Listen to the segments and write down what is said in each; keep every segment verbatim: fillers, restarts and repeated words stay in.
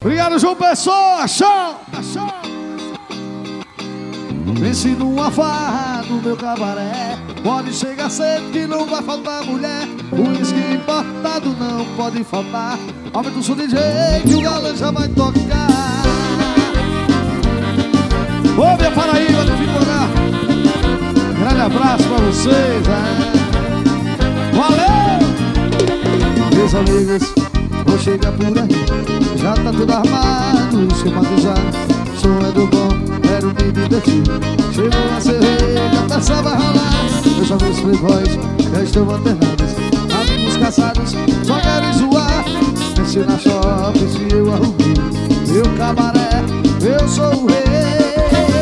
Obrigado, João Pessoa, show! Pense numa farra no meu cabaré. Pode chegar cedo que não vai faltar mulher. O uísque importado não pode faltar. Aumenta o som D J que o galã já vai tocar. Ô minha Paraíba do Ficodá, grande abraço pra vocês, né? Valeu! Meus amigos, vou chegar por aí. Já tá tudo armado, esquematizado. Som é do bom, quero me divertir. Chegou a cerveja, a taça vai rolar. Meus amigos playboys já estão antenados. Amigos casados, só querem zoar. Pense na shopping se eu arrumei meu cabaré, eu sou o rei.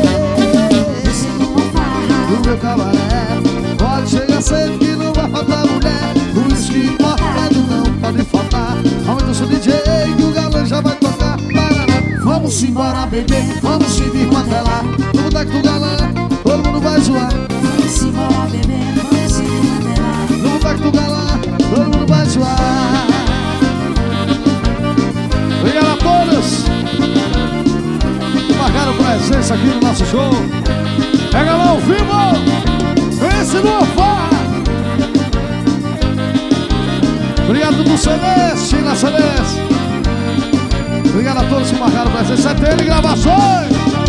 No meu cabaré pode chegar cedo que não vai faltar mulher. O uísque importado não pode faltar. Aumenta o seu D J que o galã já vai tocar. Vamos embora beber, vamos se vir até lá. No boteco do galã, todo mundo vai zoar. Vamos embora beber, vamos se vir até lá. No boteco do galã, todo mundo vai zoar. Obrigado a todos que marcaram presença aqui no nosso show. Pega lá ao vivo, esse no farra. Obrigado do Celeste, na Celeste. Obrigado a todos que marcaram presença. Sete N Gravações.